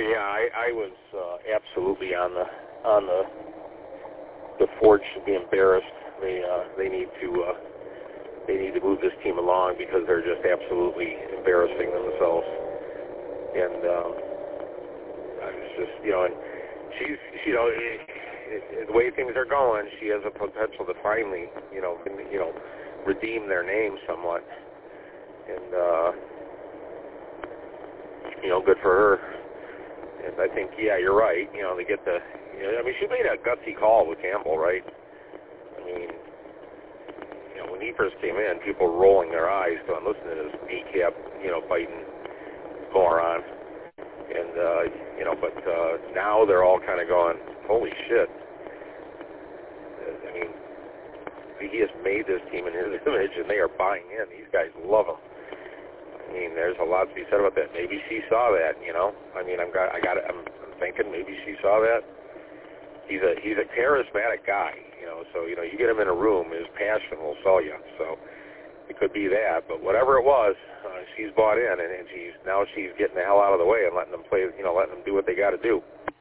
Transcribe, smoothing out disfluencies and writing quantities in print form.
yeah, I was absolutely on the Ford should be embarrassed. They need to move this team along because they're just absolutely embarrassing themselves. And I was just, and she's, the way things are going, she has a potential to finally, redeem their name somewhat. And good for her. And I think, yeah, you're right. They get the. She made a gutsy call with Campbell, right? I mean, when he first came in, people were rolling their eyes going, listen to this kneecap, biting moron. And, but now they're all kind of going, holy shit. I mean, he has made this team in his image, and they are buying in. These guys love him. I mean, there's a lot to be said about that. Maybe she saw that, I mean, I'm thinking maybe she saw that. He's a charismatic guy, so, you get him in a room, his passion will sell you. So it could be that. But whatever it was, she's bought in, and she's getting the hell out of the way and letting them play, letting them do what they got to do.